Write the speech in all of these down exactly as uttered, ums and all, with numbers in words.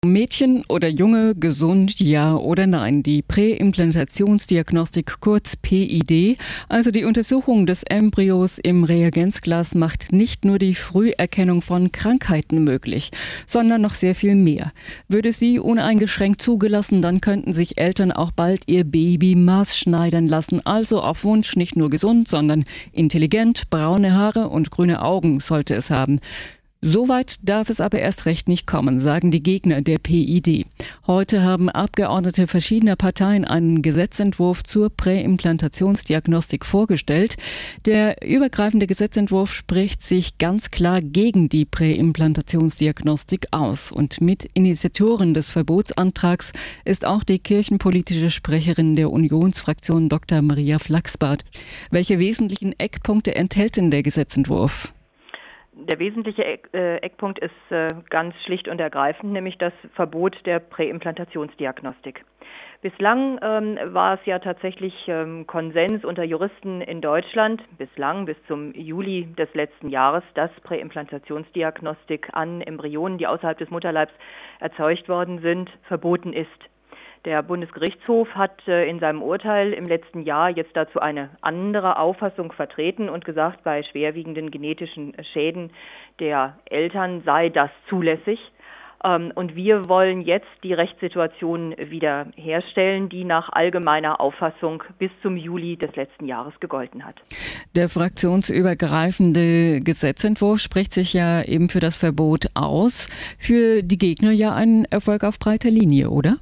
Mädchen oder Junge, gesund, ja oder nein. Die Präimplantationsdiagnostik, kurz P I D, also die Untersuchung des Embryos im Reagenzglas, macht nicht nur die Früherkennung von Krankheiten möglich, sondern noch sehr viel mehr. Würde sie uneingeschränkt zugelassen, dann könnten sich Eltern auch bald ihr Baby maßschneidern lassen. Also auf Wunsch nicht nur gesund, sondern intelligent, braune Haare und grüne Augen sollte es haben. Soweit darf es aber erst recht nicht kommen, sagen die Gegner der P I D. Heute haben Abgeordnete verschiedener Parteien einen Gesetzentwurf zur Präimplantationsdiagnostik vorgestellt. Der übergreifende Gesetzentwurf spricht sich ganz klar gegen die Präimplantationsdiagnostik aus. Und Mitinitiatorin des Verbotsantrags ist auch die kirchenpolitische Sprecherin der Unionsfraktion Doktor Maria Flachsbart. Welche wesentlichen Eckpunkte enthält denn der Gesetzentwurf? Der wesentliche Eckpunkt ist ganz schlicht und ergreifend, nämlich das Verbot der Präimplantationsdiagnostik. Bislang ähm, war es ja tatsächlich ähm, Konsens unter Juristen in Deutschland, bislang bis zum Juli des letzten Jahres, dass Präimplantationsdiagnostik an Embryonen, die außerhalb des Mutterleibs erzeugt worden sind, verboten ist. Der Bundesgerichtshof hat äh, in seinem Urteil im letzten Jahr jetzt dazu eine andere Auffassung vertreten und gesagt, bei schwerwiegenden genetischen Schäden der Eltern sei das zulässig. Ähm, und wir wollen jetzt die Rechtssituation wieder herstellen, die nach allgemeiner Auffassung bis zum Juli des letzten Jahres gegolten hat. Der fraktionsübergreifende Gesetzentwurf spricht sich ja eben für das Verbot aus. Für die Gegner ja ein Erfolg auf breiter Linie, oder?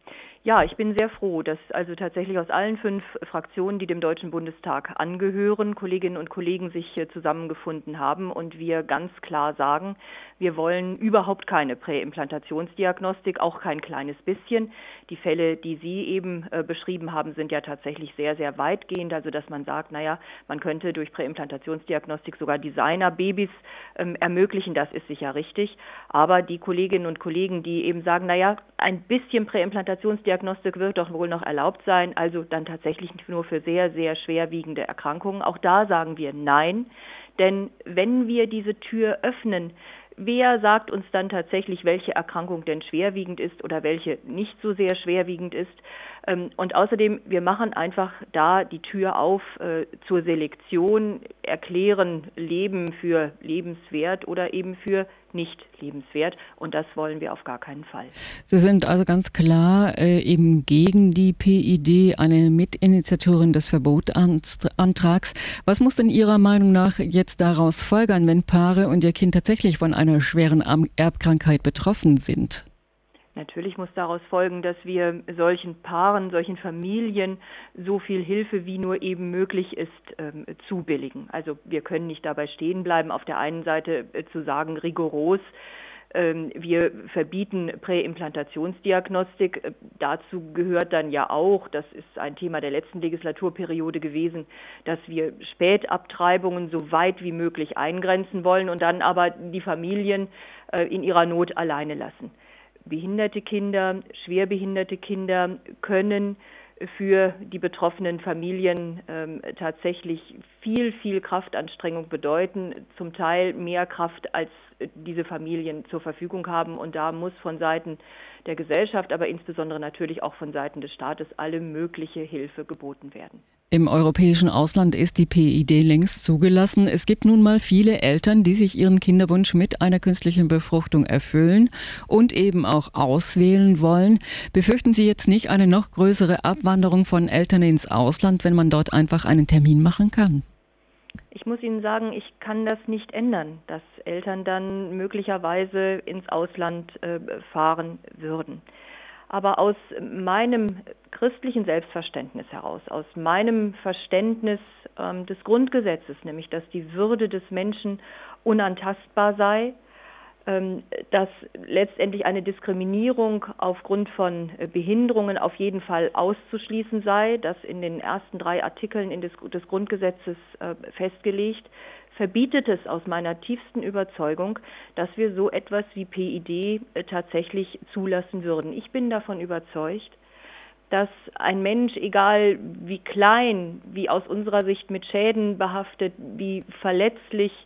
Ja, ich bin sehr froh, dass also tatsächlich aus allen fünf Fraktionen, die dem Deutschen Bundestag angehören, Kolleginnen und Kollegen sich zusammengefunden haben und wir ganz klar sagen, wir wollen überhaupt keine Präimplantationsdiagnostik, auch kein kleines bisschen. Die Fälle, die Sie eben äh, beschrieben haben, sind ja tatsächlich sehr, sehr weitgehend, also dass man sagt, naja, man könnte durch Präimplantationsdiagnostik sogar Designerbabys ähm, ermöglichen, das ist sicher richtig. Aber die Kolleginnen und Kollegen, die eben sagen, naja, ein bisschen Präimplantationsdiagnostik Diagnostik wird doch wohl noch erlaubt sein, also dann tatsächlich nur für sehr, sehr schwerwiegende Erkrankungen. Auch da sagen wir nein, denn wenn wir diese Tür öffnen, wer sagt uns dann tatsächlich, welche Erkrankung denn schwerwiegend ist oder welche nicht so sehr schwerwiegend ist? Und außerdem, wir machen einfach da die Tür auf äh, zur Selektion, erklären Leben für lebenswert oder eben für nicht lebenswert. Und das wollen wir auf gar keinen Fall. Sie sind also ganz klar äh, eben gegen die P I D, eine Mitinitiatorin des Verbotsantrags. Was muss denn Ihrer Meinung nach jetzt daraus folgern, wenn Paare und ihr Kind tatsächlich von einer schweren Erbkrankheit betroffen sind? Natürlich muss daraus folgen, dass wir solchen Paaren, solchen Familien so viel Hilfe wie nur eben möglich ist ähm, zubilligen. Also wir können nicht dabei stehen bleiben, auf der einen Seite äh, zu sagen, rigoros, ähm, wir verbieten Präimplantationsdiagnostik. Äh, dazu gehört dann ja auch, das ist ein Thema der letzten Legislaturperiode gewesen, dass wir Spätabtreibungen so weit wie möglich eingrenzen wollen und dann aber die Familien äh, in ihrer Not alleine lassen. Behinderte Kinder, schwerbehinderte Kinder können für die betroffenen Familien ähm, tatsächlich viel, viel Kraftanstrengung bedeuten, zum Teil mehr Kraft, als diese Familien zur Verfügung haben. Und da muss von Seiten der Gesellschaft, aber insbesondere natürlich auch von Seiten des Staates alle mögliche Hilfe geboten werden. Im europäischen Ausland ist die P I D längst zugelassen. Es gibt nun mal viele Eltern, die sich ihren Kinderwunsch mit einer künstlichen Befruchtung erfüllen und eben auch auswählen wollen. Befürchten Sie jetzt nicht eine noch größere Abwanderung von Eltern ins Ausland, wenn man dort einfach einen Termin machen kann? Ich muss Ihnen sagen, ich kann das nicht ändern, dass Eltern dann möglicherweise ins Ausland äh, fahren würden. Aber aus meinem christlichen Selbstverständnis heraus, aus meinem Verständnis ähm, des Grundgesetzes, nämlich dass die Würde des Menschen unantastbar sei, ähm, dass letztendlich eine Diskriminierung aufgrund von Behinderungen auf jeden Fall auszuschließen sei, das in den ersten drei Artikeln in des, des Grundgesetzes äh, festgelegt, verbietet es aus meiner tiefsten Überzeugung, dass wir so etwas wie P I D äh, tatsächlich zulassen würden. Ich bin davon überzeugt, dass ein Mensch, egal wie klein, wie aus unserer Sicht mit Schäden behaftet, wie verletzlich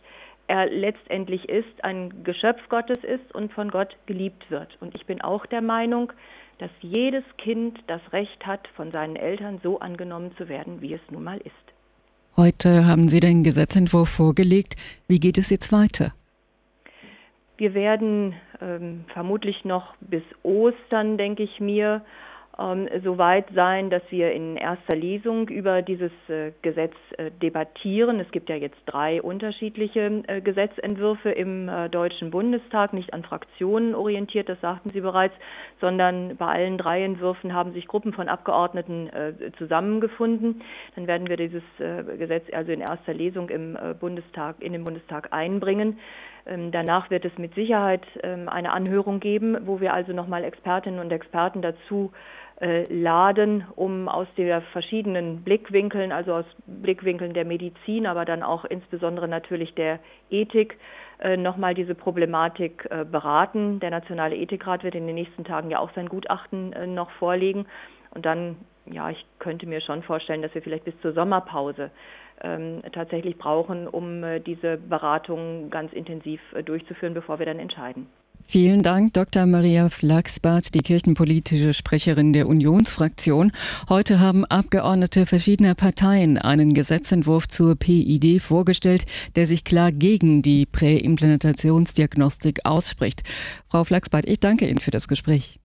er letztendlich ist, ein Geschöpf Gottes ist und von Gott geliebt wird. Und ich bin auch der Meinung, dass jedes Kind das Recht hat, von seinen Eltern so angenommen zu werden, wie es nun mal ist. Heute haben Sie den Gesetzentwurf vorgelegt. Wie geht es jetzt weiter? Wir werden ähm, vermutlich noch bis Ostern, denke ich mir, ähm, so weit sein, dass wir in erster Lesung über dieses äh, Gesetz äh, debattieren. Es gibt ja jetzt drei unterschiedliche äh, Gesetzentwürfe im äh, Deutschen Bundestag, nicht an Fraktionen orientiert, das sagten Sie bereits, sondern bei allen drei Entwürfen haben sich Gruppen von Abgeordneten äh, zusammengefunden. Dann werden wir dieses äh, Gesetz also in erster Lesung im äh, Bundestag, in den Bundestag einbringen. Ähm, danach wird es mit Sicherheit ähm, eine Anhörung geben, wo wir also nochmal Expertinnen und Experten dazu äh, laden, um aus den verschiedenen Blickwinkeln, also aus Blickwinkeln der Medizin, aber dann auch insbesondere natürlich der Ethik, äh, nochmal diese Problematik äh, beraten. Der Nationale Ethikrat wird in den nächsten Tagen ja auch sein Gutachten äh, noch vorlegen. Und dann, ja, ich könnte mir schon vorstellen, dass wir vielleicht bis zur Sommerpause ähm, tatsächlich brauchen, um äh, diese Beratung ganz intensiv äh, durchzuführen, bevor wir dann entscheiden. Vielen Dank, Doktor Maria Flachsbarth, die kirchenpolitische Sprecherin der Unionsfraktion. Heute haben Abgeordnete verschiedener Parteien einen Gesetzentwurf zur P I D vorgestellt, der sich klar gegen die Präimplantationsdiagnostik ausspricht. Frau Flachsbarth, ich danke Ihnen für das Gespräch.